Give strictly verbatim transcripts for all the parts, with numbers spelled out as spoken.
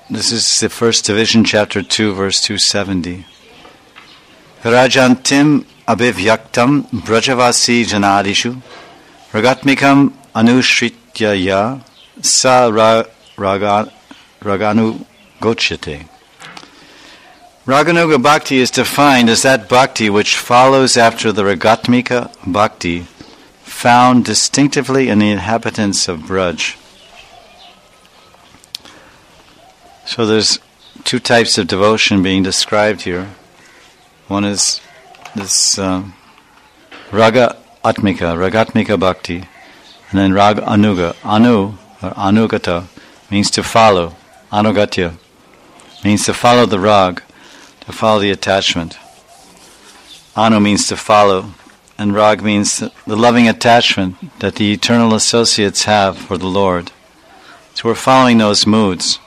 This is the first division, chapter two, verse two seventy. Rajantim abhivyaktam brajavasi janadishu ragatmikam anushrityaya sa ra, raga, raganu gochyate. Raganuga Bhakti is defined as that bhakti which follows after the Ragatmika Bhakti found distinctively in the inhabitants of Braj. So there's two types of devotion being described here. One is this uh, Raga Atmika, Ragatmika Bhakti, and then Raga Anuga. Anu, or Anugata, means to follow. Anugatya means to follow the rag, to follow the attachment. Anu means to follow, and rag means the loving attachment that the eternal associates have for the Lord. So we're following those moods.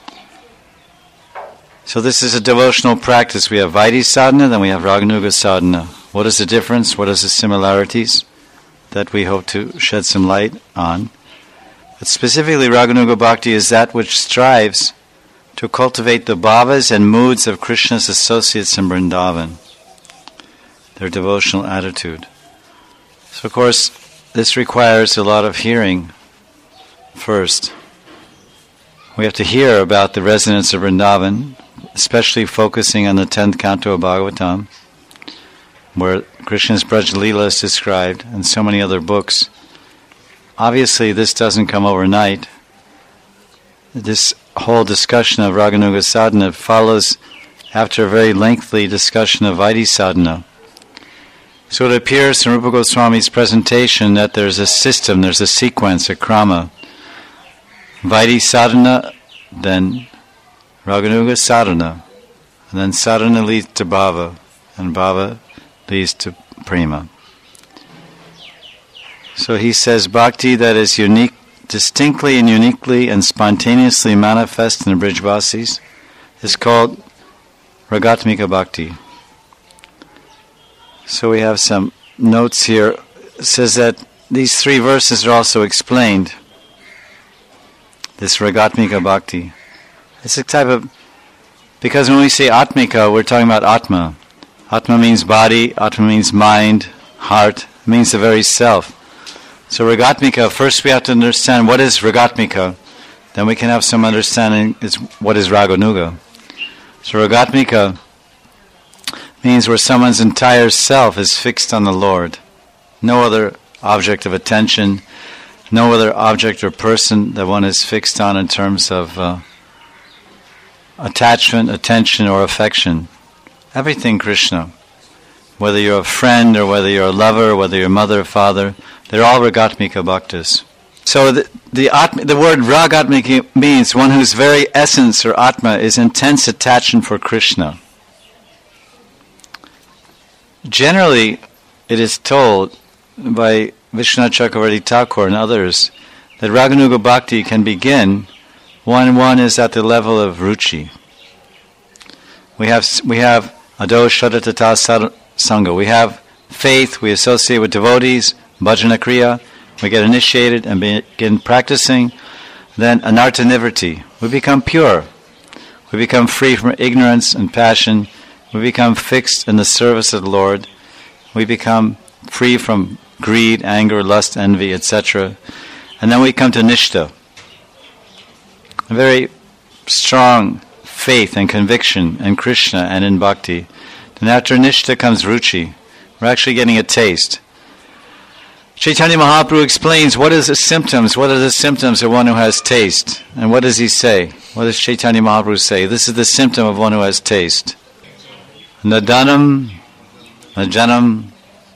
So this is a devotional practice. We have Vaidhi sadhana, then we have Raganuga sadhana. What is the difference? What are the similarities that we hope to shed some light on? But specifically, Raganuga Bhakti is that which strives to cultivate the bhavas and moods of Krishna's associates in Vrindavan, their devotional attitude. So of course, this requires a lot of hearing first. We have to hear about the residents of Vrindavan, especially focusing on the tenth canto of Bhagavatam, where Krishna's Braj Leela is described, and so many other books. Obviously, this doesn't come overnight. This whole discussion of Raganuga sadhana follows after a very lengthy discussion of Vaidhi sadhana. So it appears in Rupa Goswami's presentation that there's a system, there's a sequence, a krama. Vaidhi sadhana, then Raganuga sadhana, and then sadhana leads to bhava, and bhava leads to prema. So he says, bhakti that is unique, distinctly and uniquely and spontaneously manifest in the Brijvasis is called Ragatmika Bhakti. So we have some notes here. It says that these three verses are also explained. This Ragatmika Bhakti. It's a type of, because when we say Atmika, we're talking about Atma. Atma means body, Atma means mind, heart, it means the very self. So Ragatmika, first we have to understand what is Ragatmika, then we can have some understanding is what is Raganuga. So Ragatmika means where someone's entire self is fixed on the Lord. No other object of attention, no other object or person that one is fixed on in terms of uh, attachment, attention, or affection. Everything Krishna. Whether you're a friend, or whether you're a lover, or whether you're mother or father, they're all Ragatmika Bhaktas. So the the, atma, the word Ragatmika means one whose very essence or Atma is intense attachment for Krishna. Generally, it is told by Vishwanath Chakravarti Thakur and others that Raganuga Bhakti can begin when one is at the level of ruchi. We have we have ado shraddha sangha. We have faith. We associate with devotees. Bhajana kriya. We get initiated and begin practicing. Then anartha nivrti. We become pure. We become free from ignorance and passion. We become fixed in the service of the Lord. We become free from greed, anger, lust, envy, et cetera. And then we come to nishta. A very strong faith and conviction in Krishna and in bhakti. Then after nishta comes ruchi. We're actually getting a taste. Chaitanya Mahaprabhu explains what is the symptoms, what are the symptoms of one who has taste. And what does he say? What does Chaitanya Mahaprabhu say? This is the symptom of one who has taste. Nadanam, najanam,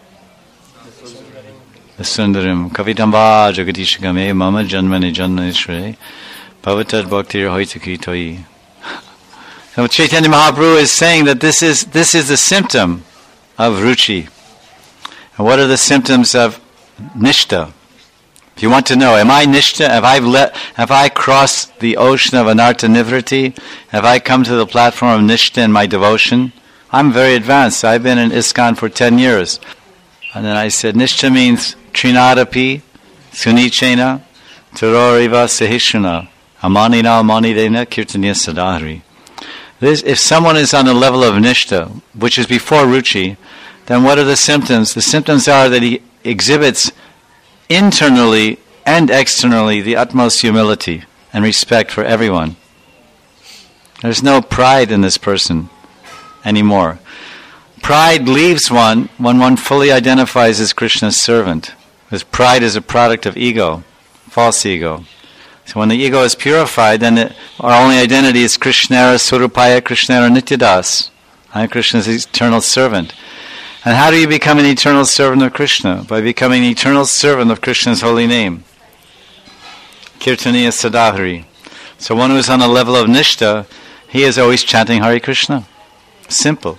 sundarim, kavitamba jagadishagame, mama janmani janmanishre, Bhavatad Bhaktir Hoitaki Toi. So Chaitanya Mahaprabhu is saying that this is this is the symptom of ruchi. And what are the symptoms of nishta? If you want to know, am I nishta? Have I let have I crossed the ocean of anartha nivriti? Have I come to the platform of nishta in my devotion? I'm very advanced. I've been in ISKCON for ten years. And then I said, nishta means trinadapi, sunichena, Taroriva Sahishana. Amanina amanidena kirtaniya sadahri. This, if someone is on the level of nishta, which is before ruchi, then what are the symptoms? The symptoms are that he exhibits internally and externally the utmost humility and respect for everyone. There's no pride in this person anymore. Pride leaves one when one fully identifies as Krishna's servant. Because pride is a product of ego, false ego. So when the ego is purified, then it, our only identity is Krishnara Surupaya Krishnara Nityadas. I am Krishna's eternal servant. And how do you become an eternal servant of Krishna? By becoming an eternal servant of Krishna's holy name. Kirtaniya Sadahari. So one who is on a level of nishta, he is always chanting Hare Krishna. Simple.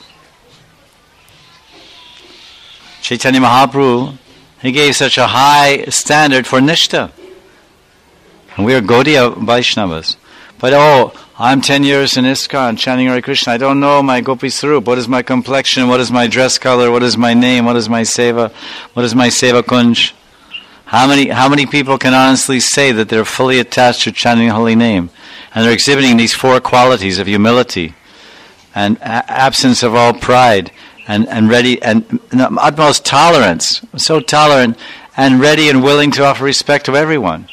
Chaitanya Mahaprabhu, he gave such a high standard for nishta. And we are Gaudiya Vaishnavas. But oh, I'm ten years in ISKCON chanting Hare Krishna. I don't know my Gopi Sarup. What is my complexion? What is my dress color? What is my name? What is my seva? What is my seva kunj? How many how many people can honestly say that they're fully attached to chanting the holy name? And they're exhibiting these four qualities of humility and a- absence of all pride and, and ready and, and utmost tolerance. So tolerant and ready and willing to offer respect to everyone.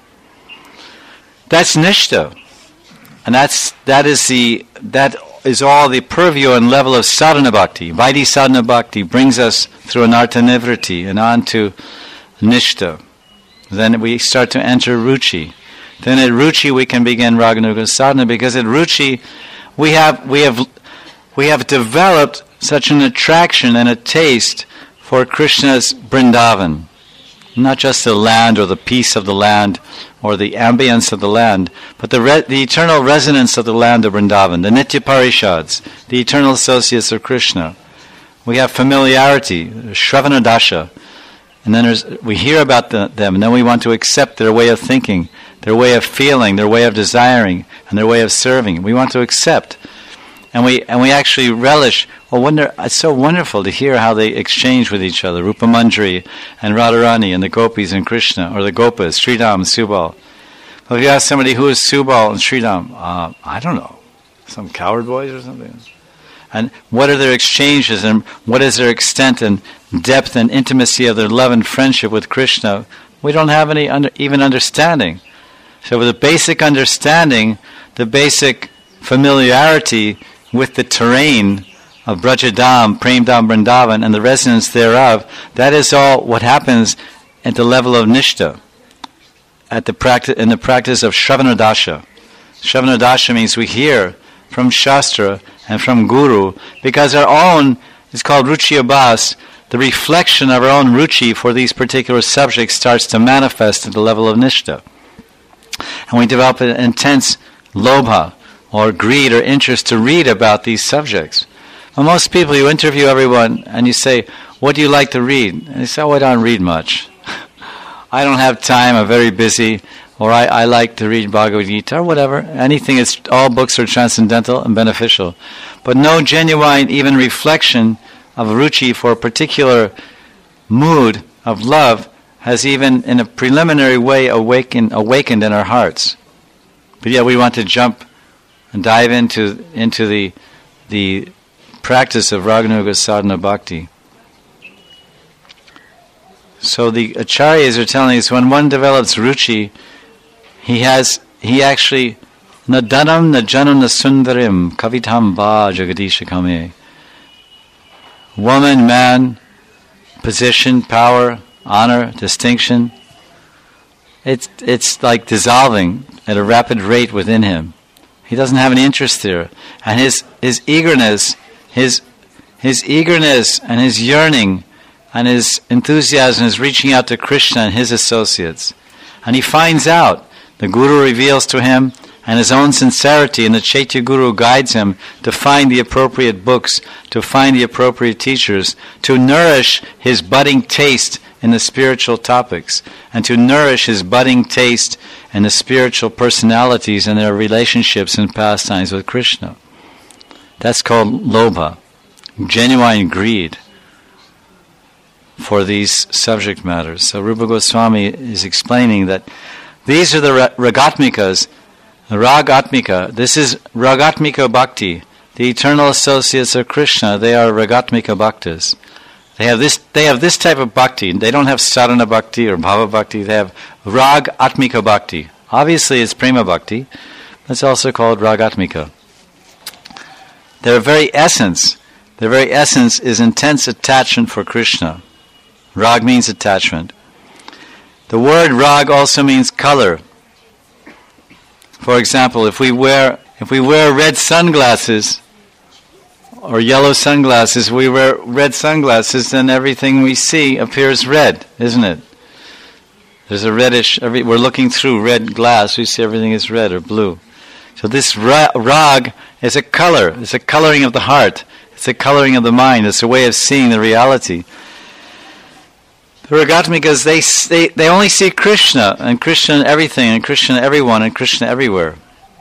That's nishta. And that's that is the that is all the purview and level of sadhana bhakti. Vaidhi sadhana bhakti brings us through anartha nivriti and on to nishta. Then we start to enter ruchi. Then at ruchi we can begin raganuga sadhana, because at ruchi we have we have we have developed such an attraction and a taste for Krishna's Vrindavan. Not just the land or the peace of the land or the ambience of the land, but the re- the eternal resonance of the land of Vrindavan, the Nitya Parishads, the eternal associates of Krishna. We have familiarity, Shravana Dasha, and then there's, we hear about the, them, and then we want to accept their way of thinking, their way of feeling, their way of desiring, and their way of serving. We want to accept. And we and we actually relish. Well, wonder, it's so wonderful to hear how they exchange with each other. Rupa Manjari and Radharani and the Gopis and Krishna, or the Gopas, Sridham and Subal. Well, if you ask somebody who is Subal and Sridham, uh, I don't know, some coward boys or something. And what are their exchanges, and what is their extent and depth and intimacy of their love and friendship with Krishna? We don't have any under, even understanding. So with the basic understanding, the basic familiarity with the terrain of Brajadam, Premdam, Vrindavan, and the resonance thereof, that is all what happens at the level of nishta, at the practice, in the practice of Shravanadasha. Shravanadasha means we hear from Shastra and from Guru, because our own is called Ruchi Abhas. The reflection of our own Ruchi for these particular subjects starts to manifest at the level of nishta. And we develop an intense lobha, or greed or interest to read about these subjects. Well, most people, you interview everyone and you say, what do you like to read? And they say, oh, I don't read much. I don't have time, I'm very busy, or I, I like to read Bhagavad Gita, or whatever. Anything, it's, all books are transcendental and beneficial. But no genuine even reflection of ruchi for a particular mood of love has even in a preliminary way awakened, awakened in our hearts. But yet we want to jump and dive into into the the practice of Raganuga Sadhana Bhakti. So the acharyas are telling us when one develops ruchi, he has he actually nadanam najanam nasundarim kavitam va jagadisha kame. Woman, man, position, power, honor, distinction. It's it's like dissolving at a rapid rate within him. He doesn't have any interest there. And his, his eagerness, his his eagerness and his yearning and his enthusiasm is reaching out to Krishna and his associates. And he finds out, the Guru reveals to him, and his own sincerity, and the Chaitya Guru guides him to find the appropriate books, to find the appropriate teachers, to nourish his budding taste in the spiritual topics, and to nourish his budding taste in the spiritual personalities and their relationships and pastimes with Krishna. That's called lobha, genuine greed for these subject matters. So Rupa Goswami is explaining that these are the ragatmikas, Ragatmika. This is Ragatmika Bhakti. The eternal associates of Krishna, they are Ragatmika Bhaktas. They have this They have this type of bhakti. They don't have sadhana bhakti or bhava bhakti. They have Rag Atmika Bhakti. Obviously it's Prema Bhakti. It's also called Ragatmika. Their very essence, their very essence is intense attachment for Krishna. Rag means attachment. The word rag also means color. For example, if we wear if we wear red sunglasses or yellow sunglasses, we wear red sunglasses, then everything we see appears red, isn't it? There's a reddish, every, we're looking through red glass, we see everything is red or blue. So this ra- rag is a color, it's a coloring of the heart, it's a coloring of the mind, it's a way of seeing the reality. The Ragatmikas, they, they, they only see Krishna, and Krishna in everything, and Krishna in everyone, and Krishna everywhere.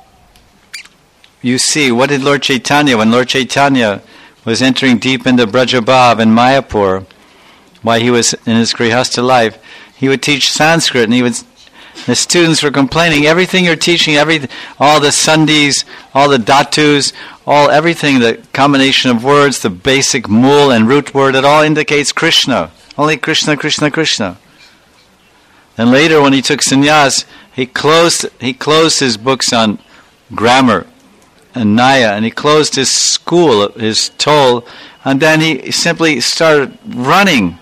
You see, what did Lord Chaitanya, when Lord Chaitanya was entering deep into Brajabhav and Mayapur, while he was in his Grihastha life, he would teach Sanskrit, and he would, the students were complaining, everything you're teaching, every, all the sandhis, all the dhatus, all everything, the combination of words, the basic mool and root word, it all indicates Krishna. Only Krishna, Krishna, Krishna. And later when he took sannyas, he closed, he closed his books on grammar and Naya, and he closed his school, his toll, and then he simply started running,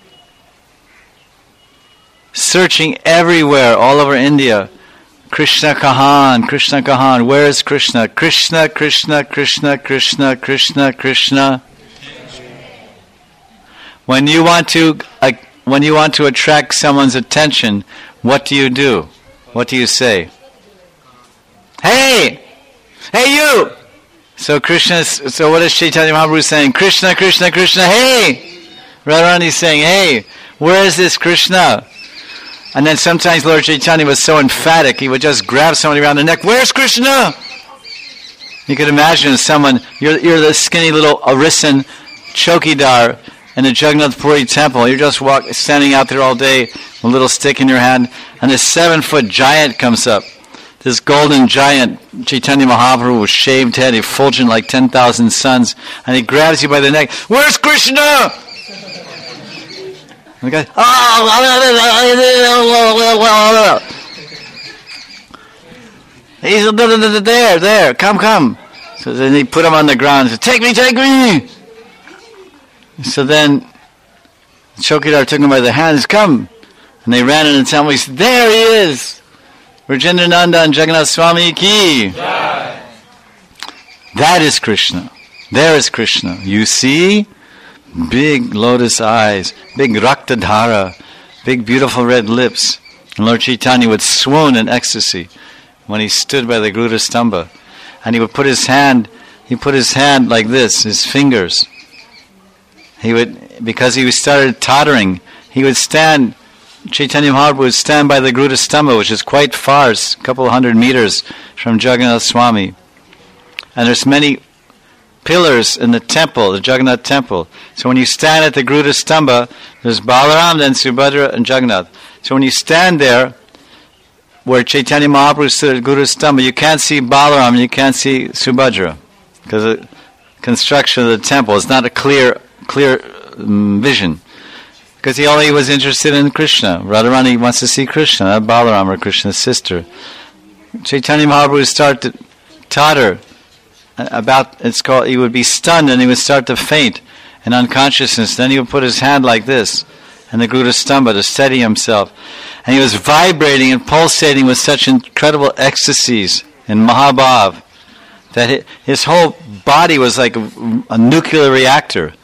searching everywhere, all over India. Krishna Kahan, Krishna Kahan, where is Krishna? Krishna, Krishna, Krishna, Krishna, Krishna, Krishna. When you want to, uh, when you want to attract someone's attention, what do you do? What do you say? Hey! Hey you! So Krishna, so what is Chaitanya Mahaprabhu saying? Krishna, Krishna, Krishna, hey! Radharani is saying, hey, where is this Krishna? And then sometimes Lord Chaitanya was so emphatic, he would just grab somebody around the neck, where's Krishna? You could imagine someone, you're, you're the skinny little Arisan chokidar in the Jagannath Puri temple, you're just walk, standing out there all day with a little stick in your hand, and this seven-foot giant comes up. This golden giant, Chaitanya Mahaprabhu, with shaved head, effulgent like ten thousand suns, and he grabs you by the neck. Where's Krishna? And the guy, oh, he's there, there, come, come. So then he put him on the ground and said, take me, take me. So then Chokidar took him by the hands, come. And they ran in the temple. He said, there he is. Rajendra Nandan Jagannath Swami ki. Yeah. That is Krishna. There is Krishna. You see? Big lotus eyes, big raktadhara, big beautiful red lips. And Lord Chaitanya would swoon in ecstasy when he stood by the Garuda Stamba. And he would put his hand, he put his hand like this, his fingers. He would, because he started tottering, he would stand, Chaitanya Mahaprabhu would stand by the Garuda Stamba, which is quite far, a couple hundred meters from Jagannath Swami. And there's many pillars in the temple, the Jagannath temple. So when you stand at the Garuda Stamba, there's Balaram, then Subhadra, and Jagannath. So when you stand there, where Chaitanya Mahaprabhu stood at Garuda Stamba, you can't see Balaram and you can't see Subhadra, because the construction of the temple is not a clear, clear um, vision. Because he only was interested in Krishna. Radharani wants to see Krishna, not Balaram or Krishna's sister. Chaitanya Mahaprabhu would start to totter. About it's called. He would be stunned and he would start to faint in unconsciousness. Then he would put his hand like this, and the Garuda Stamba to steady himself. And he was vibrating and pulsating with such incredible ecstasies in Mahabhav that his whole body was like a, a nuclear reactor.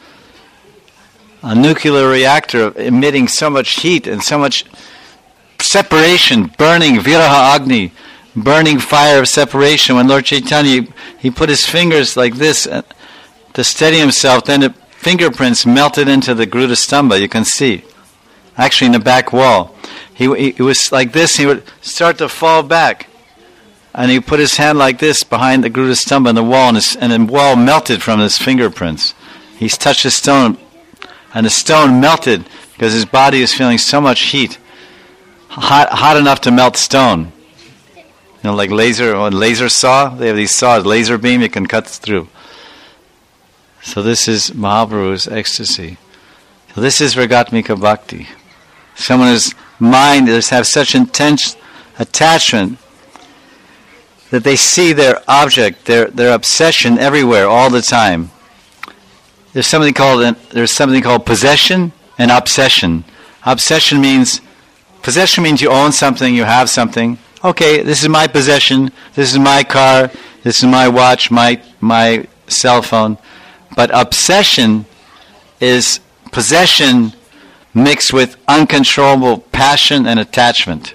A nuclear reactor emitting so much heat and so much separation, burning, viraha agni, burning fire of separation. When Lord Chaitanya, he put his fingers like this to steady himself, then the fingerprints melted into the Garuda Stamba, you can see. Actually in the back wall. He, he, he was like this, he would start to fall back. And he put his hand like this behind the Garuda Stamba in the wall, and, his, and the wall melted from his fingerprints. He's touched the stone, and the stone melted because his body is feeling so much heat. Hot, hot enough to melt stone. You know, like laser, or laser saw. They have these saws, laser beam, you can cut through. So this is Mahaprabhu's ecstasy. So this is Ragatmika Bhakti. Someone whose mind is have such intense attachment that they see their object, their their obsession everywhere, all the time. There's something called there's something called possession and obsession. Obsession means possession means you own something, you have something. Okay, this is my possession. This is my car. This is my watch, my my cell phone. But obsession is possession mixed with uncontrollable passion and attachment.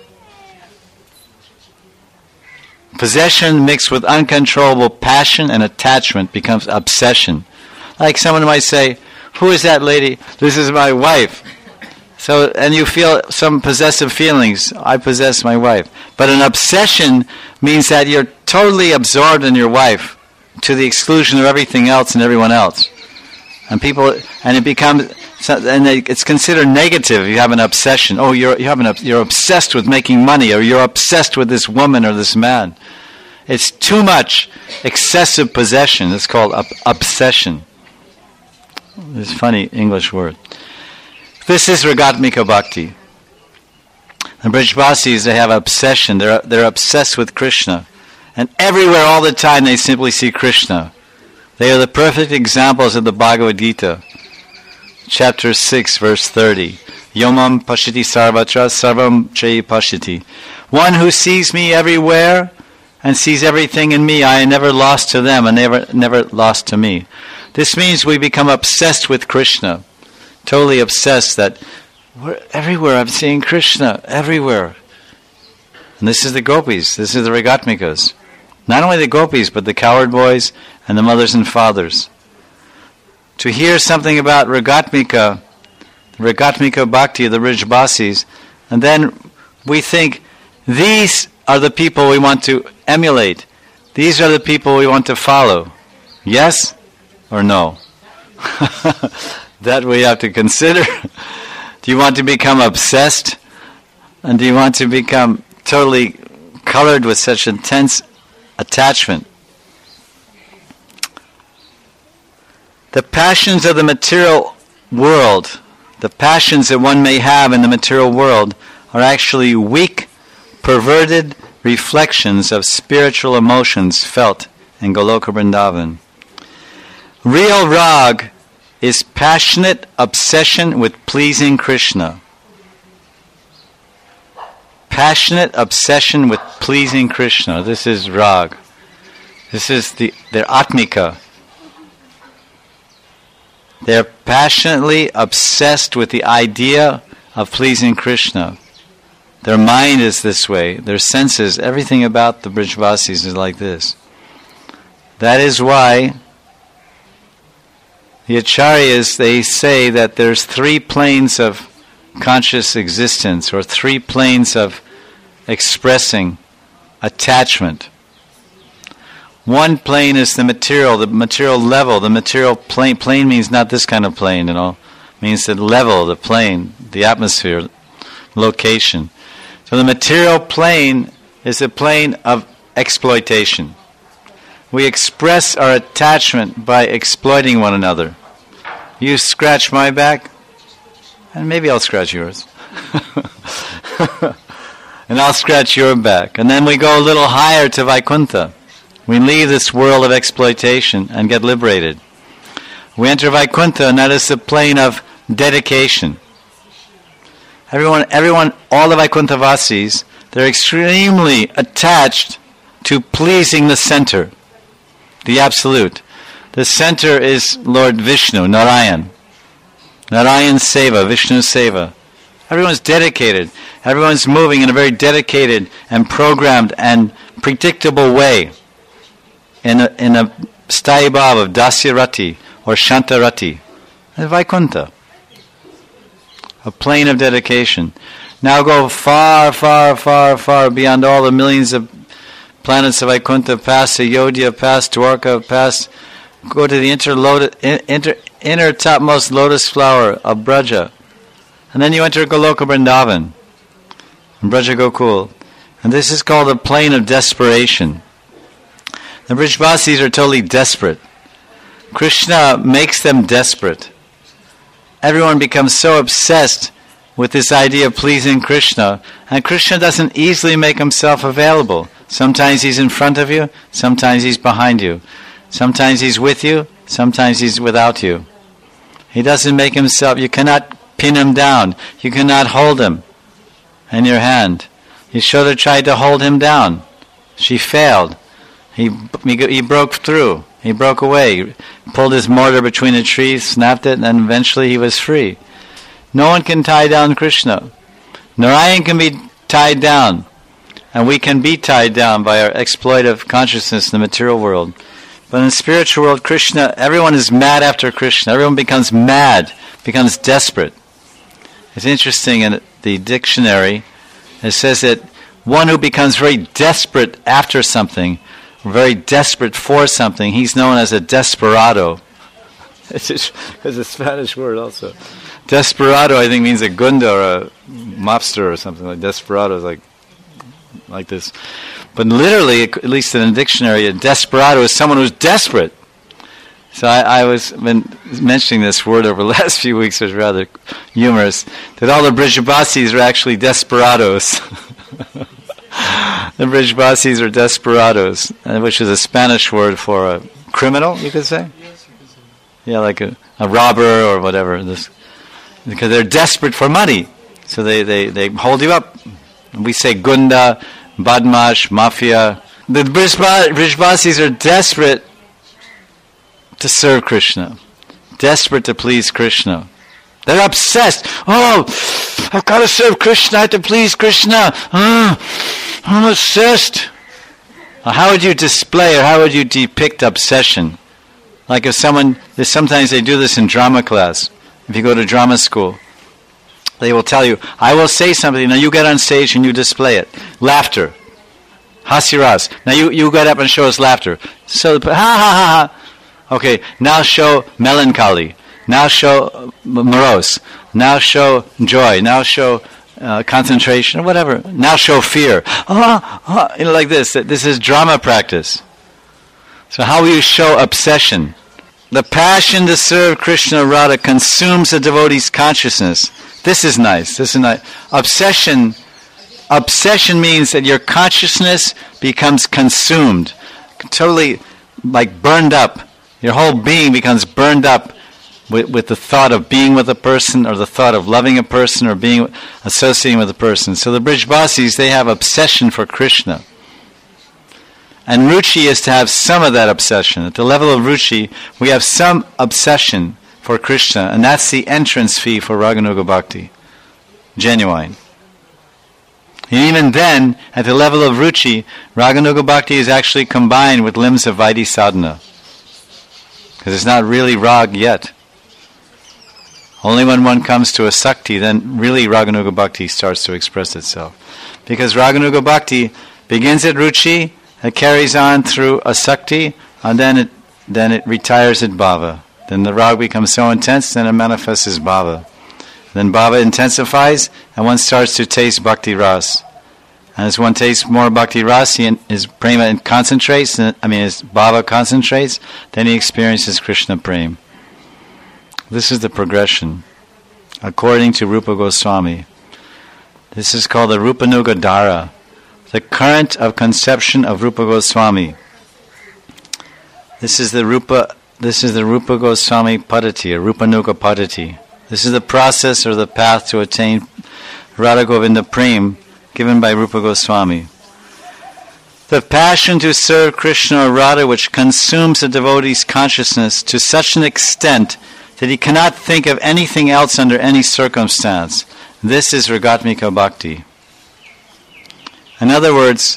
Possession mixed with uncontrollable passion and attachment becomes obsession. Like someone might say, "Who is that lady?" "This is my wife." So, and you feel some possessive feelings. I possess my wife. But an obsession means that you're totally absorbed in your wife to the exclusion of everything else and everyone else. And people, and it becomes, and it's considered negative. You have an obsession. Oh, you're you have an you're obsessed with making money, or you're obsessed with this woman or this man. It's too much excessive possession. It's called ob- obsession. It's a funny English word. This is Ragatmika Bhakti. The Brijvasis, they have obsession. They're they're obsessed with Krishna, and everywhere, all the time, they simply see Krishna. They are the perfect examples of the Bhagavad Gita, chapter six, verse thirty. Yomam pashiti sarvatra sarvam chayi pashiti. One who sees me everywhere and sees everything in me, I am never lost to them and never never lost to me. This means we become obsessed with Krishna, totally obsessed that we're everywhere I'm seeing Krishna, everywhere. And this is the gopis, this is the Ragatmikas. Not only the gopis, but the cowherd boys and the mothers and fathers. To hear something about Ragatmika, Ragatmika Bhakti, the Brijvasis, and then we think, these are the people we want to emulate. These are the people we want to follow. Yes or no? That we have to consider. Do you want to become obsessed? And do you want to become totally colored with such intense attachment? The passions of the material world, the passions that one may have in the material world, are actually weak, perverted reflections of spiritual emotions felt in Goloka Vrindavan. Real rag is passionate obsession with pleasing Krishna. Passionate obsession with pleasing Krishna. This is rag. This is the their atmika. They're passionately obsessed with the idea of pleasing Krishna. Their mind is this way. Their senses, everything about the Brijvasis is like this. That is why the Acharyas, they say that there's three planes of conscious existence, or three planes of expressing attachment. One plane is the material, the material level, the material plane. Plane means not this kind of plane, you know. It means the level, the plane, the atmosphere, location. So the material plane is a plane of exploitation. We express our attachment by exploiting one another. You scratch my back, and maybe I'll scratch yours. And I'll scratch your back. And then we go a little higher to Vaikuntha. We leave this world of exploitation and get liberated. We enter Vaikuntha, and that is the plane of dedication. Everyone, everyone, all the Vaikuntha Vasis, they're extremely attached to pleasing the center, the Absolute. The center is Lord Vishnu, Narayan. Narayan Seva, Vishnu Seva. Everyone's dedicated. Everyone's moving in a very dedicated and programmed and predictable way. In a, in a sthayi bhav of Dasyarati or Shantarati. And Vaikuntha. A plane of dedication. Now go far, far, far, far beyond all the millions of planets of Vaikuntha, past Ayodhya, past Dwarka, past, go to the inter, lotus, inter, inner topmost lotus flower of Braja. And then you enter Goloka Vrindavan, and Braja Gokul. And this is called the plane of desperation. The Brijbasis are totally desperate. Krishna makes them desperate. Everyone becomes so obsessed with this idea of pleasing Krishna, and Krishna doesn't easily make himself available. Sometimes he's in front of you, sometimes he's behind you. Sometimes he's with you, sometimes he's without you. He doesn't make himself, you cannot pin him down, you cannot hold him in your hand. Yashoda tried to hold him down. She failed. He, he, he broke through. He broke away. He pulled his mortar between the trees, snapped it, and then eventually he was free. No one can tie down Krishna. Narayan can be tied down. And we can be tied down by our exploitive consciousness in the material world. But in the spiritual world, Krishna, everyone is mad after Krishna. Everyone becomes mad, becomes desperate. It's interesting in the dictionary, it says that one who becomes very desperate after something, very desperate for something, he's known as a desperado. It's, just, it's a Spanish word also. Desperado, I think, means a gunda or a mobster or something like desperado is like like this. But literally, at least in a dictionary, a desperado is someone who's desperate. So I, I was been mentioning this word over the last few weeks. It was rather humorous that all the Brijbasis are actually desperados. The Brijbasis are desperados, which is a Spanish word for a criminal, you could say. Yes, you could say. Yeah, like a, a robber or whatever. This, because they're desperate for money, so they, they, they hold you up. We say gunda, badmash, mafia. The Brijbasis are desperate to serve Krishna, desperate to please Krishna. They're obsessed. Oh, I've got to serve Krishna, I have to please Krishna. Oh, I'm obsessed. How would you display or how would you depict obsession? Like if someone, sometimes they do this in drama class. If you go to drama school, they will tell you, I will say something, now you get on stage and you display it. Laughter. Hasiras. Now you, you get up and show us laughter. So, ha ha ha ha. Okay, now show melancholy. Now show morose. Now show joy. Now show uh, concentration or whatever. Now show fear. Ah, ah, you know, like this. This is drama practice. So how will you show obsession? The passion to serve Krishna Radha consumes the devotee's consciousness. This is nice. This is nice. Obsession, obsession means that your consciousness becomes consumed, totally like burned up. Your whole being becomes burned up with, with the thought of being with a person or the thought of loving a person or being associating with a person. So the Brijbasis, they have obsession for Krishna. And ruchi is to have some of that obsession. At the level of ruchi, we have some obsession for Krishna, and that's the entrance fee for Raganuga Bhakti. Genuine. And even then, at the level of ruchi, Raganuga Bhakti is actually combined with limbs of Vaidhi sadhana. Because it's not really rag yet. Only when one comes to a sakti, then really Raganuga Bhakti starts to express itself. Because Raganuga Bhakti begins at ruchi, it carries on through a sakti, and then it then it retires at bhava. Then the rag becomes so intense, then it manifests as bhava. Then bhava intensifies, and one starts to taste bhakti ras. And as one tastes more bhakti ras, he, his prema concentrates, I mean his bhava concentrates, then he experiences Krishna prema. This is the progression, according to Rupa Goswami. This is called the Rupanuga Dhara, the current of conception of Rupa Goswami. This is the Rupa. This is the Rupa Goswami Padati, or Rupanuga Padati. This is the process or the path to attain Radha Govinda Prem given by Rupa Goswami. The passion to serve Krishna or Radha which consumes the devotee's consciousness to such an extent that he cannot think of anything else under any circumstance. This is Ragatmika Bhakti. In other words,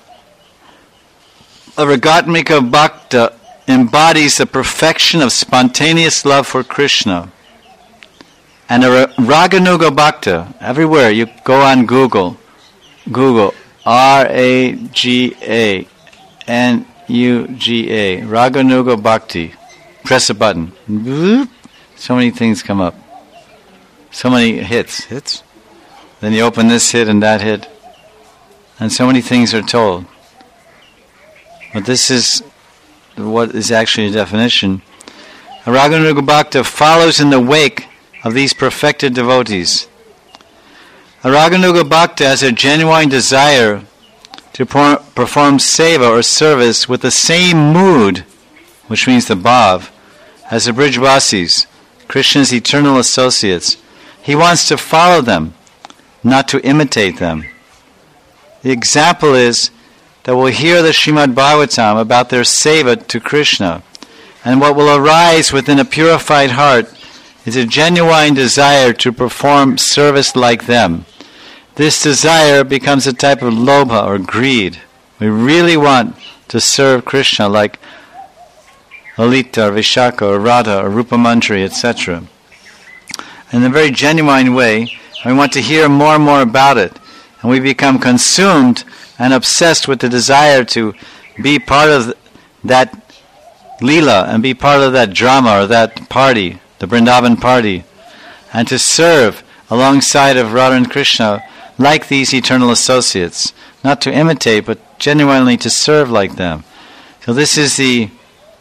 a Ragatmika Bhakta embodies the perfection of spontaneous love for Krishna. And a Raganuga Bhakta, everywhere, you go on Google, Google, R A G A N U G A, Raganuga Bhakti. Press a button. So many things come up. So many hits. Hits? Then you open this hit and that hit. and so many things are told. But this is what is actually a definition. A Raganuga Bhakta follows in the wake of these perfected devotees. A Raganuga Bhakta has a genuine desire to perform seva or service with the same mood, which means the bhav, as the Brijvasis, Krishna's eternal associates. He wants to follow them, not to imitate them. The example is that we'll hear the Srimad Bhagavatam about their seva to Krishna, and what will arise within a purified heart is a genuine desire to perform service like them. This desire becomes a type of lobha or greed. We really want to serve Krishna like Lalita or Vishaka or Radha or Rupamantri, et cetera. In a very genuine way, we want to hear more and more about it. And we become consumed and obsessed with the desire to be part of that Leela and be part of that drama or that party, the Vrindavan party, and to serve alongside of Radha and Krishna like these eternal associates, not to imitate, but genuinely to serve like them. So this is the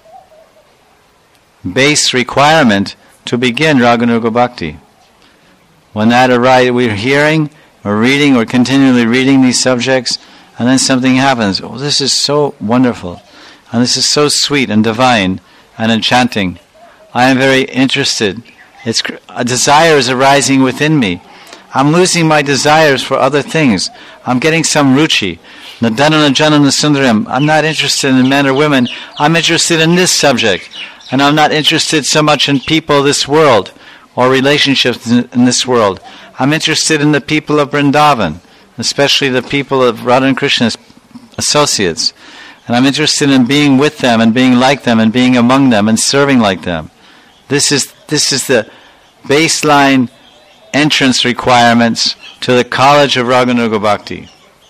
base requirement to begin Raganuga Bhakti. When that arises, we're hearing, we're reading, we're continually reading these subjects, and then something happens. Oh, this is so wonderful, and this is so sweet and divine and enchanting. I am very interested. It's a desire is arising within me. I'm losing my desires for other things. I'm getting some ruchi. Nadanana Janana Sundaram. I'm not interested in men or women. I'm interested in this subject. And I'm not interested so much in people of this world or relationships in this world. I'm interested in the people of Vrindavan, especially the people of Radha and Krishna's associates. And I'm interested in being with them and being like them and being among them and serving like them. This is this is the baseline entrance requirements to the College of Raganuga Bhakti.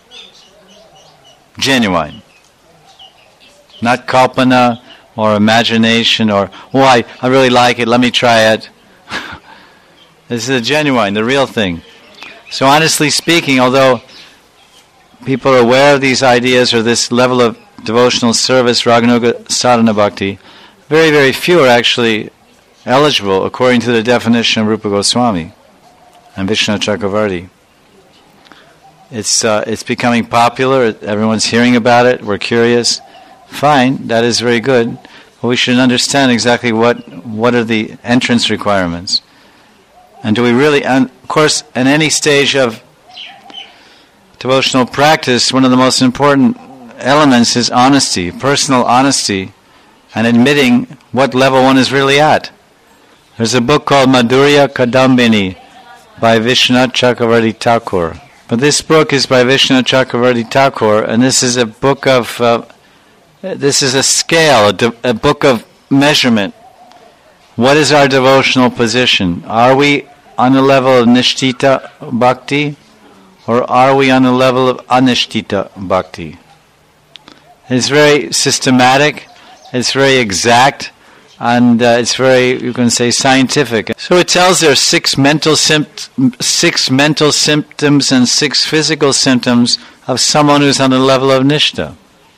Genuine. Not kalpana or imagination or, oh, I, I really like it, let me try it. This is the genuine, the real thing. So honestly speaking, although people are aware of these ideas or this level of devotional service, Raganuga Sadhana Bhakti, very, very few are actually eligible according to the definition of Rupa Goswami and Vishnu Chakravarti. It's uh, it's becoming popular. Everyone's hearing about it. We're curious. Fine, that is very good. But we should understand exactly what what are the entrance requirements, and do we really? And of course, at any stage of devotional practice, one of the most important elements is honesty, personal honesty, and admitting what level one is really at. There's a book called Madhurya Kadambini by Vishwanath Chakravarti Thakur. But this book is by Vishwanath Chakravarti Thakur, and this is a book of, uh, this is a scale, a, de- a book of measurement. What is our devotional position? Are we on the level of Nishtita Bhakti, or are we on the level of Anishtita Bhakti? It's very systematic, it's very exact, and uh, it's very, you can say, scientific. So it tells there are six mental sympt- six mental symptoms and six physical symptoms of someone who's on the level of Nishta.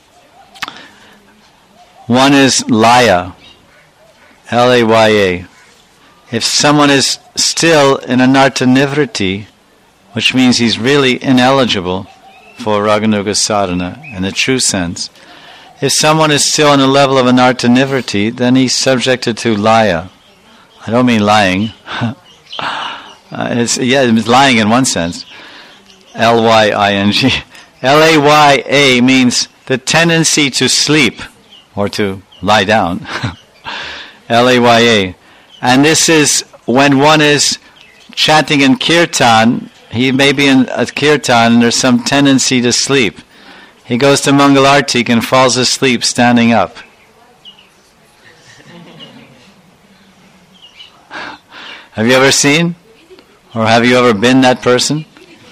One is Laya, L A Y A. If someone is still in Anartha Nivriti, which means he's really ineligible for Raganuga sadhana in the true sense, if someone is still on the level of Anartha Nivriti, then he's subjected to Laya. I don't mean lying. uh, it's, yeah, it's lying in one sense. L Y I N G. L A Y A means the tendency to sleep or to lie down. L A Y A. And this is when one is chanting in kirtan, he may be in a kirtan and there's some tendency to sleep. He goes to Mangalartik and falls asleep standing up. Have you ever seen? Or have you ever been that person?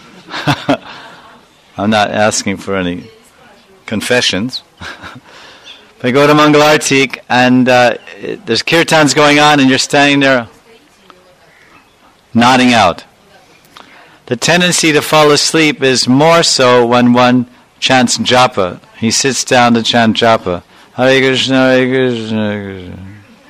I'm not asking for any confessions. But you go to Mangalartik and uh, there's kirtans going on and you're standing there nodding out. The tendency to fall asleep is more so when one chants japa. He sits down to chant japa. Hare Krishna, Hare Krishna, Hare Krishna.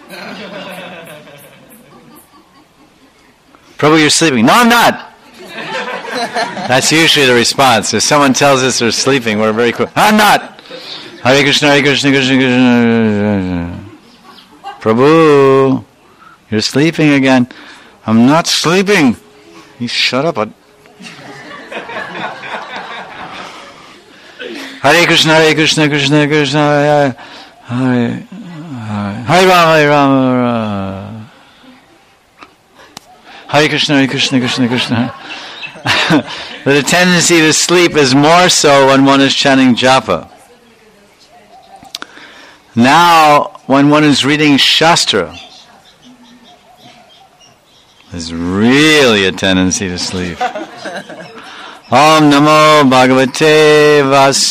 Prabhu, you're sleeping. No, I'm not. That's usually the response. If someone tells us they're sleeping, we're very quick. I'm not. Hare Krishna, Hare Krishna, Krishna Krishna. Prabhu, you're sleeping again. I'm not sleeping. You shut up. Hare Krishna, Hare Krishna, Krishna Krishna, Hare Hare Hare Rama, Hare Rama, Hare Krishna, Hare Krishna, Krishna Krishna. But the tendency to sleep is more so when one is chanting japa. Now, when one is reading Shastra, there's really a tendency to sleep. Om Namo Bhagavate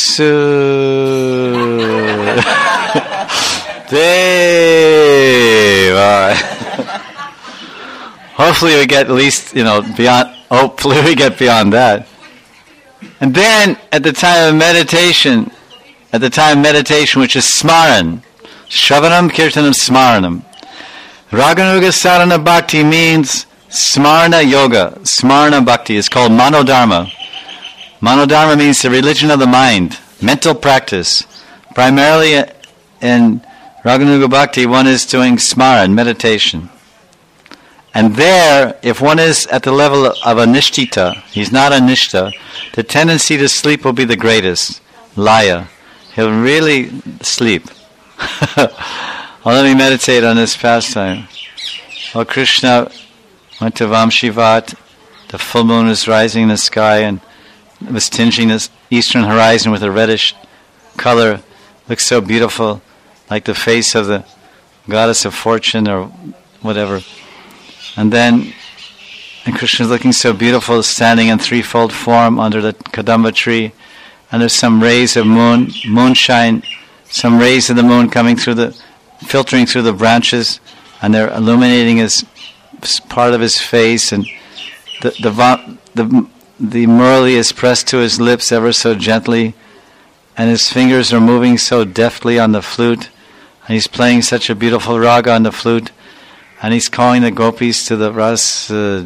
Vasudeva. Hopefully we get at least, you know, beyond, hopefully we get beyond that. And then, at the time of meditation, at the time of meditation, which is Smaran, Shravanam, Kirtanam, Smaranam. Raganuga Sadhana Bhakti means Smarana Yoga. Smarana Bhakti is called Manodharma. Manodharma means the religion of the mind, mental practice. Primarily in Raganuga Bhakti, one is doing Smaran, meditation. And there, if one is at the level of a nishtita, he's not a nishta, the tendency to sleep will be the greatest. Laya. He'll really sleep. Oh, let me meditate on this pastime. Oh, Krishna went to Vamshivat. The full moon was rising in the sky and it was tinging the eastern horizon with a reddish color. Looks so beautiful, like the face of the goddess of fortune or whatever. And then, and Krishna's looking so beautiful, standing in threefold form under the Kadamba tree. And there's some rays of moon, moonshine, some rays of the moon coming through the, filtering through the branches, and they're illuminating his part of his face, and the the the, the murli is pressed to his lips ever so gently, and his fingers are moving so deftly on the flute, and he's playing such a beautiful raga on the flute, and he's calling the gopis to the rasa.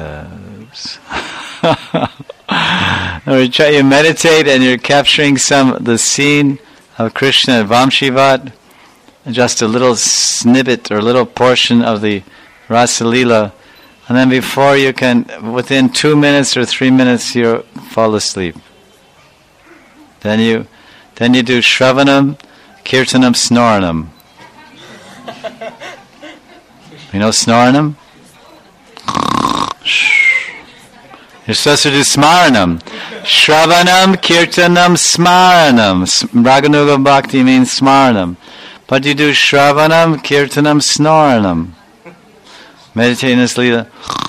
You try, you meditate and you're capturing some the scene of Krishna at Vamshivat, just a little snippet or a little portion of the Rasa Leela, and then before you can, within two minutes or three minutes, you fall asleep. Then you, then you do Shravanam, Kirtanam, Snoranam. You know Snoranam? You're supposed to do Smaranam. Shravanam, Kirtanam, Smaranam. Raganuga Bhakti means Smaranam. But you do Shravanam, Kirtanam, Snoranam. Meditate in this Leela.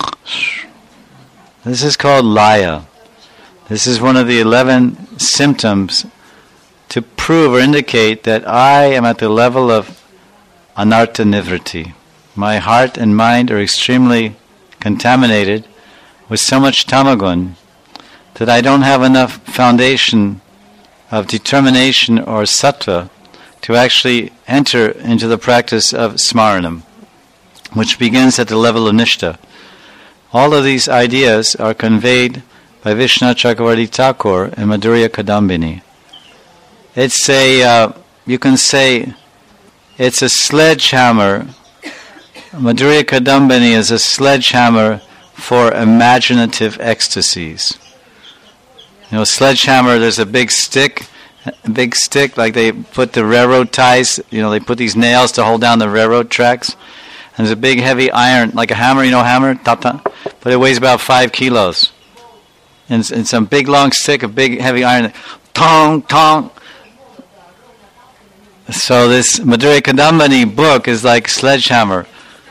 This is called Laya. This is one of the eleven symptoms to prove or indicate that I am at the level of Anartha Nivriti. My heart and mind are extremely contaminated with so much tamagun that I don't have enough foundation of determination or sattva to actually enter into the practice of smaranam, which begins at the level of nishta. All of these ideas are conveyed by Vishnu Chakravarti Thakur in Madhurya Kadambini. It's a, uh, you can say, it's a sledgehammer. Madhurya Kadambini is a sledgehammer for imaginative ecstasies. You know, sledgehammer, there's a big stick, a big stick, like they put the railroad ties, you know, they put these nails to hold down the railroad tracks. And there's a big heavy iron, like a hammer, you know, hammer, tap, tap, but it weighs about five kilos. And it's, it's some big long stick, a big heavy iron, tong, tong. So this Madhurya Kadambini book is like sledgehammer.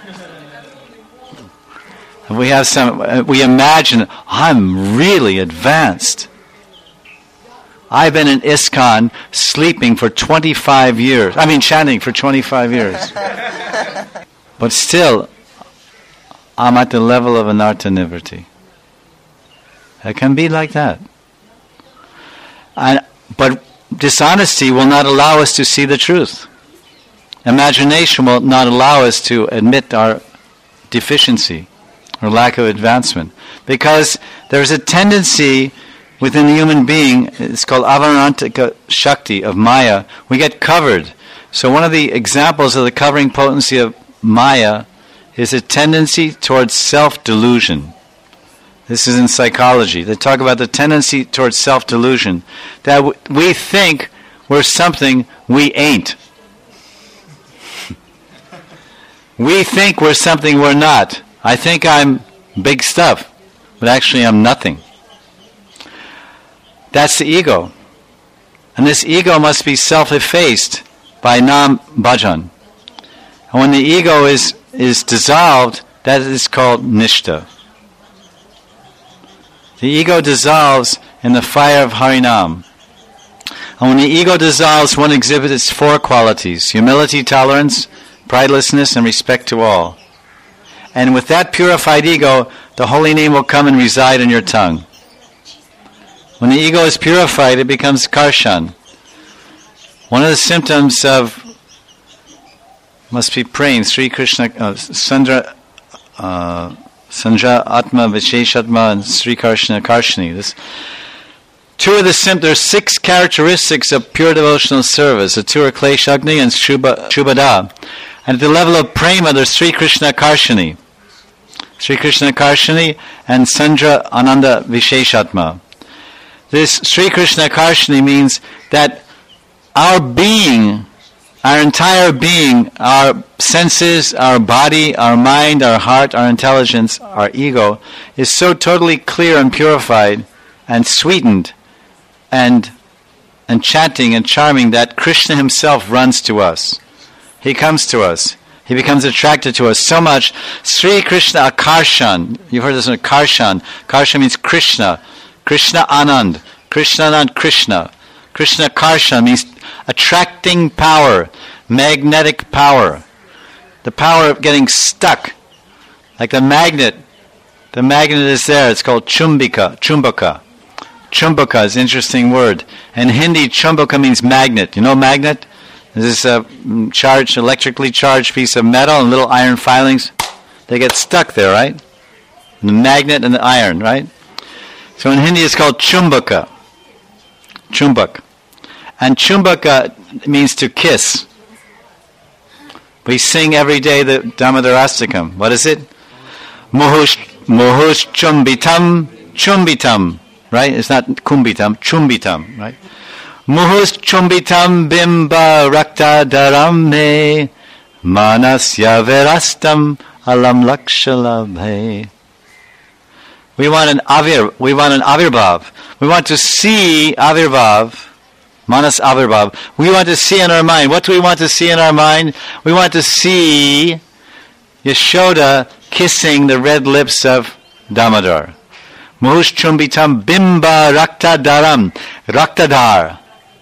We have some, we imagine, I'm really advanced. I've been in ISKCON sleeping for twenty-five years. I mean, chanting for twenty-five years. But still, I'm at the level of Anartha Nivriti. It can be like that. And, but dishonesty will not allow us to see the truth. Imagination will not allow us to admit our deficiency or lack of advancement. Because there's a tendency within the human being, it's called avarantika shakti, of Maya. We get covered. So one of the examples of the covering potency of Maya is a tendency towards self-delusion. This is in psychology. They talk about the tendency towards self-delusion, that w- we think we're something we ain't. We think we're something we're not. I think I'm big stuff, but actually I'm nothing. That's the ego. And this ego must be self-effaced by nam bhajan. And when the ego is, is dissolved, that is called nishta. The ego dissolves in the fire of Harinam. And when the ego dissolves, one exhibits its four qualities: humility, tolerance, pridelessness, and respect to all. And with that purified ego, the holy name will come and reside in your tongue. When the ego is purified, it becomes karshan. One of the symptoms of, must be praying, Sri Krishna, uh, Sandra, uh, Sanja Atma Visheshatma and Sri Karshana Karshani. This, two of the symptoms, there are six characteristics of pure devotional service. The two are Kleshagni and Shubha, Shubhada. And at the level of prema, there's Sri Krishna Karshani. Sri Krishna Karshani and Sandra Ananda Visheshatma. This Sri Krishna Karshani means that our being, our entire being, our senses, our body, our mind, our heart, our intelligence, our ego, is so totally clear and purified and sweetened and enchanting and charming that Krishna himself runs to us. He comes to us. He becomes attracted to us so much. Sri Krishna Akarshan. You've heard this one, Karshan. Karshan means Krishna. Krishna Anand. Krishna Anand Krishna. Krishna Karshan means attracting power, magnetic power. The power of getting stuck. Like the magnet. The magnet is there. It's called chumbika. Chumbaka. Chumbaka is an interesting word. In Hindi, chumbaka means magnet. You know magnet? This is a charged, electrically charged piece of metal and little iron filings. They get stuck there, right? The magnet and the iron, right? So in Hindi it's called chumbaka. Chumbak. And chumbaka means to kiss. We sing every day the Damodarastakam. What is it? Muhush, muhush chumbitam, chumbitam. Right? It's not kumbitam, chumbitam, right? Muhus chumbitam bimba rakta darame manasya verastam alam lakshalabhe. We want an avir, we want an avirbhav. We want to see avirbhav, manas avirbhav. We want to see in our mind. What do we want to see in our mind? We want to see Yashoda kissing the red lips of Damodar. Muhus chumbitam bimba rakta daram, raktadar.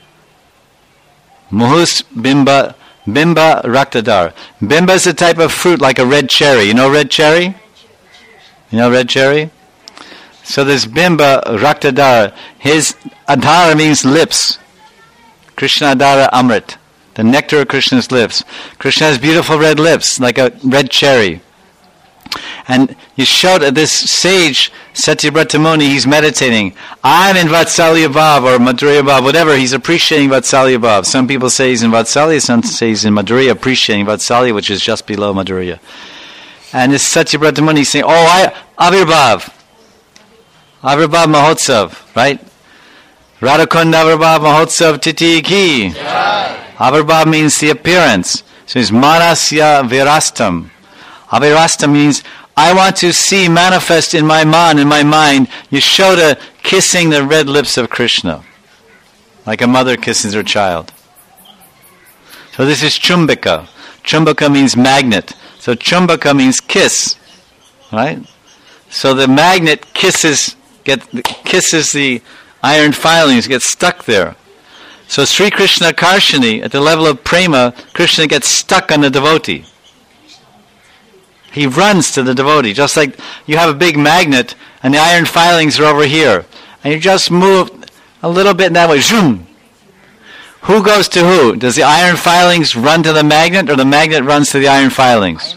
Muhus bimba, bimba raktadar. Bimba is a type of fruit like a red cherry. You know red cherry? You know red cherry? So this bimba raktadar, his adhara means lips. Krishna adhara amrit, the nectar of Krishna's lips. Krishna has beautiful red lips like a red cherry. And Yashoda, this sage, Satyavrata Muni, he's meditating. I'm in Vatsalya Bhav or Madhurya Bhav, whatever. He's appreciating Vatsalya Bhav. Some people say he's in Vatsalya, some say he's in Madhurya, appreciating Vatsalya, which is just below Madhurya. And this Satyavrata Muni is saying, oh, I, Avirbhav. Avirbhav Mahotsav, right? Radhakund Avirbhav Mahotsav Titi Ki. Avirbhav means the appearance. So it's Manasya Virastam. Avirasta means, I want to see manifest in my man, in my mind, Yashoda kissing the red lips of Krishna, like a mother kisses her child. So this is chumbika. Chumbaka means magnet. So chumbaka means kiss, right? So the magnet kisses, get kisses the iron filings, gets stuck there. So Sri Krishna Karshani, at the level of prema, Krishna gets stuck on the devotee. He runs to the devotee, just like you have a big magnet and the iron filings are over here. And you just move a little bit in that way. Zoom! Who goes to who? Does the iron filings run to the magnet, or the magnet runs to the iron filings?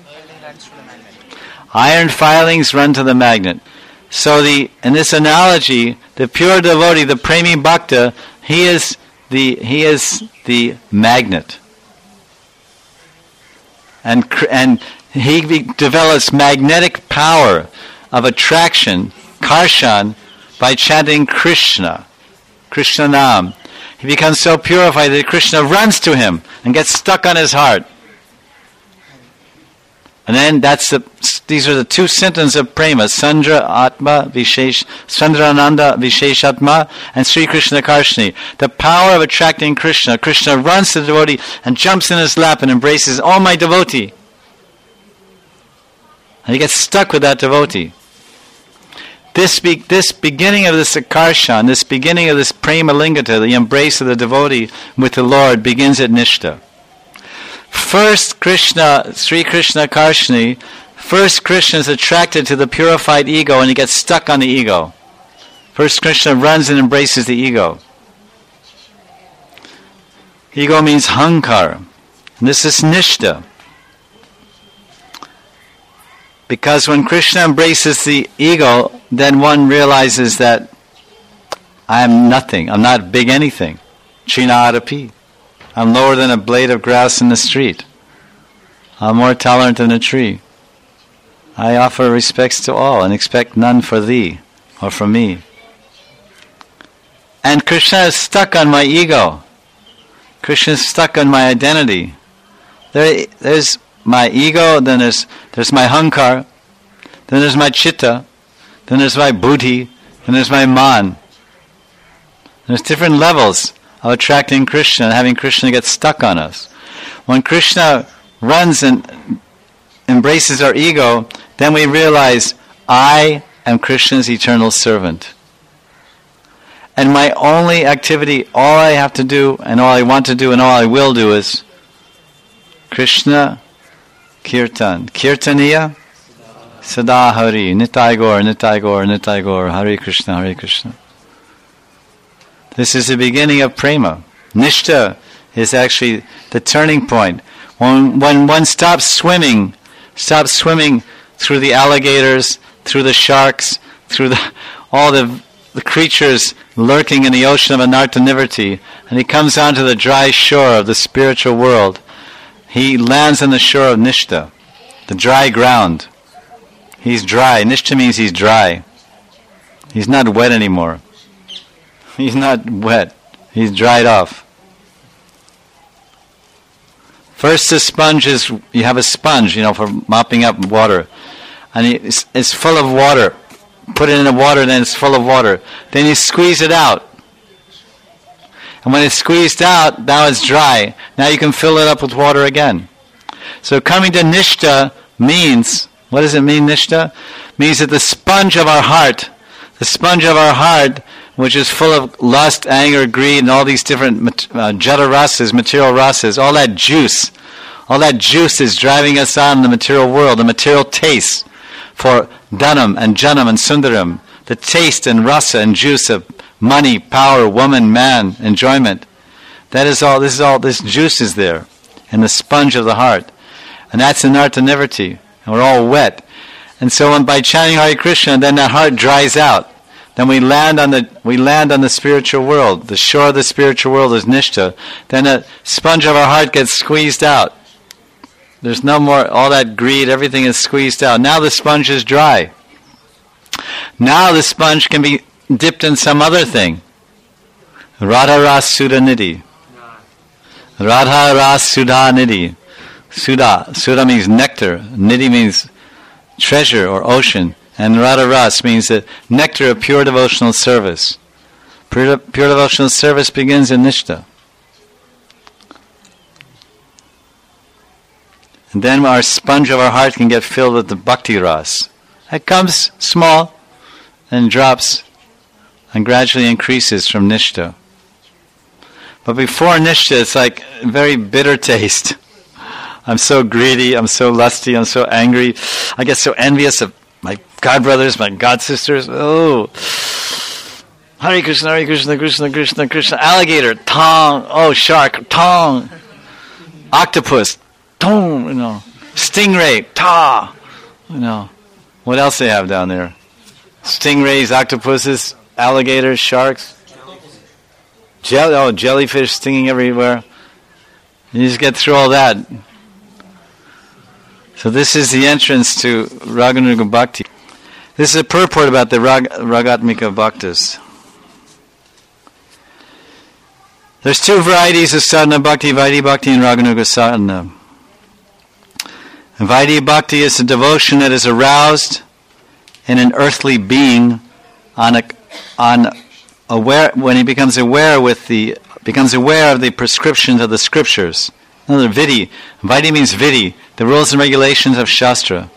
Iron filings run to the magnet. So the in this analogy, the pure devotee, the premi bhakta, he is the he is the magnet, and and he be, develops magnetic power of attraction, karshan, by chanting Krishna, Krishna Nam. He becomes so purified that Krishna runs to him and gets stuck on his heart. And then that's the these are the two symptoms of prema: Sandra Atma Vishesh, Sandrananda Visheshatma, and Sri Krishna Karshni. The power of attracting Krishna. Krishna runs to the devotee and jumps in his lap and embraces, "Oh, my devotee!" And he gets stuck with that devotee. This be, this beginning of this akarshan, this beginning of this prema lingata, the embrace of the devotee with the Lord, begins at Nishta. First Krishna, Sri Krishna Karshni, first Krishna is attracted to the purified ego and he gets stuck on the ego. First Krishna runs and embraces the ego. Ego means hankar. And this is Nishta. Because when Krishna embraces the ego, then one realizes that I am nothing. I'm not big anything. Chinadapi. I'm lower than a blade of grass in the street. I'm more tolerant than a tree. I offer respects to all and expect none for thee or for me. And Krishna is stuck on my ego. Krishna is stuck on my identity. There, there's my ego, then there's there's my hankar, then there's my chitta, then there's my buddhi, then there's my man. There's different levels of attracting Krishna and having Krishna get stuck on us. When Krishna runs and embraces our ego, then we realize I am Krishna's eternal servant. And my only activity, all I have to do and all I want to do and all I will do is Krishna Kirtan. Kirtaniya Sada Hari. Nitai Gaur, Nitai Gaur, Nitai Gaur. Hare Krishna, Hare Krishna. This is the beginning of prema. Nishta is actually the turning point. When, when one stops swimming, stops swimming through the alligators, through the sharks, through the, all the, the creatures lurking in the ocean of anartha-nivritti, and he comes onto the dry shore of the spiritual world, he lands on the shore of Nishta, the dry ground. He's dry. Nishta means he's dry. He's not wet anymore. He's not wet. He's dried off. First the sponge is, you have a sponge, you know, for mopping up water. And it's, it's full of water. Put it in the water, then it's full of water. Then you squeeze it out. And when it's squeezed out, now it's dry. Now you can fill it up with water again. So coming to Nishta means, what does it mean, Nishta? Means that the sponge of our heart, the sponge of our heart, which is full of lust, anger, greed, and all these different uh, jada rasas, material rasas, all that juice, all that juice is driving us on in the material world, the material taste for dhanam and janam and sundaram, the taste and rasa and juice of money, power, woman, man, enjoyment. That is all, this is all, this juice is there in the sponge of the heart. And that's anartha-nivritti, and we're all wet. And so when, by chanting Hare Krishna, then that heart dries out. Then we land on the we land on the spiritual world. The shore of the spiritual world is Nishta. Then the sponge of our heart gets squeezed out. There's no more, all that greed, everything is squeezed out. Now the sponge is dry. Now the sponge can be dipped in some other thing. Radha Ras Sudha Nidhi. Radha Ras Sudha Nidhi. Sudha. Sudha means nectar. Nidhi means treasure or ocean. And Radha Ras means the nectar of pure devotional service. Pure, pure devotional service begins in Nishta. And then our sponge of our heart can get filled with the Bhakti Ras. It comes small and drops and gradually increases from Nishta. But before Nishta, it's like a very bitter taste. I'm so greedy, I'm so lusty, I'm so angry, I get so envious of my god brothers, my god sisters. Oh, Hare Krishna, Hare Krishna, Krishna Krishna Krishna. Alligator, tong. Oh, shark, tong. Octopus, tong. You know, stingray, ta. You know, what else they have down there? Stingrays, octopuses, alligators, sharks. Jelly, oh, jellyfish stinging everywhere. You just get through all that. So this is the entrance to Raganuga Bhakti. This is a purport about the Rag, Ragatmika Bhaktas. There's two varieties of sadhana bhakti, Vaidhi Bhakti and Raganuga sadhana. Vaidhi Bhakti is a devotion that is aroused in an earthly being on a on aware when he becomes aware with the becomes aware of the prescriptions of the scriptures. Another vidhi. Vaidhi means vidhi, the rules and regulations of Shastra.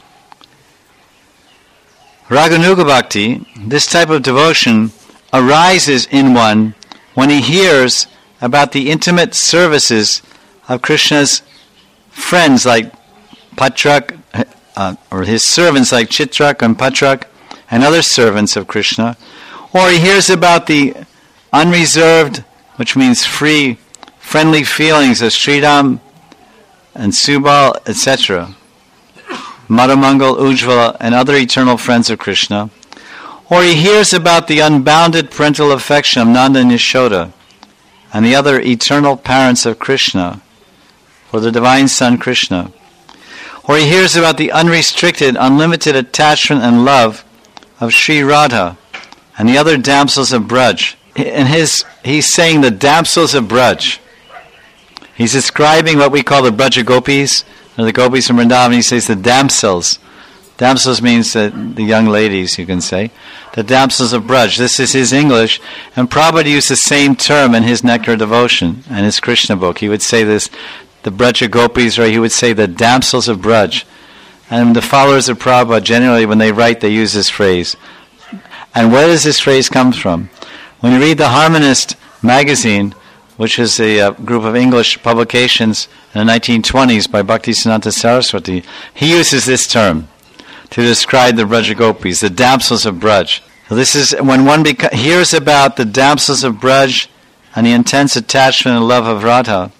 Raganuga Bhakti, this type of devotion, arises in one when he hears about the intimate services of Krishna's friends like Patrak, uh, or his servants like Chitrak and Patrak, and other servants of Krishna, or he hears about the unreserved, which means free, friendly feelings of Sridham and Subal, et cetera, Madhamangal, Ujjvala, and other eternal friends of Krishna, or he hears about the unbounded parental affection of Nanda and Yashoda, and the other eternal parents of Krishna, for the divine son Krishna, or he hears about the unrestricted, unlimited attachment and love of Sri Radha and the other damsels of Braj. In his, he's saying the damsels of Braj. He's describing what we call the Braja Gopis, or the Gopis from Vrindavan. He says the damsels. Damsels means the, the young ladies, you can say. The damsels of Braj. This is his English. And Prabhupada used the same term in his Nectar Devotion and his Krishna book. He would say this, the Braja Gopis, or he would say the damsels of Braj. And the followers of Prabhupada, generally when they write, they use this phrase. And where does this phrase come from? When you read the Harmonist magazine, which is a uh, group of English publications in the nineteen twenties by Bhaktisiddhanta Saraswati, he uses this term to describe the Braja Gopis, the damsels of Braj. So this is when one beca- hears about the damsels of Braj and the intense attachment and love of Radha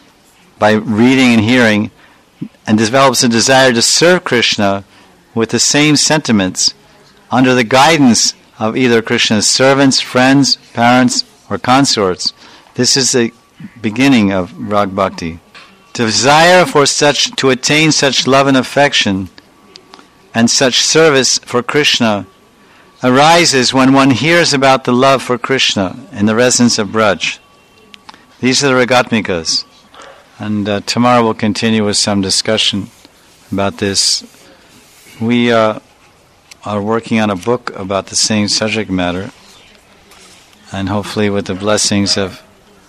by reading and hearing, and develops a desire to serve Krishna with the same sentiments under the guidance of either Krishna's servants, friends, parents, or consorts. This is the beginning of Rag Bhakti. Desire for such to attain such love and affection and such service for Krishna arises when one hears about the love for Krishna in the residence of Braj. These are the Ragatmikas. And uh, tomorrow we'll continue with some discussion about this. We uh, are working on a book about the same subject matter, and hopefully with the blessings of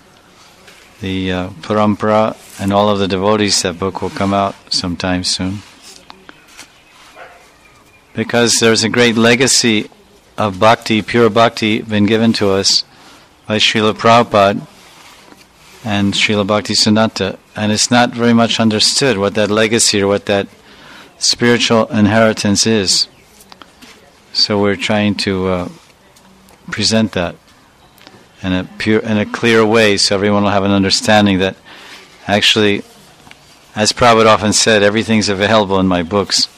the uh, Parampara and all of the devotees, that book will come out sometime soon. Because there's a great legacy of bhakti, pure bhakti, been given to us by Srila Prabhupada and Srila Bhaktisiddhanta, and it's not very much understood what that legacy or what that spiritual inheritance is. So we're trying to uh, present that in a pure, in a clear way, so everyone will have an understanding that actually, as Prabhupada often said, everything's available in my books.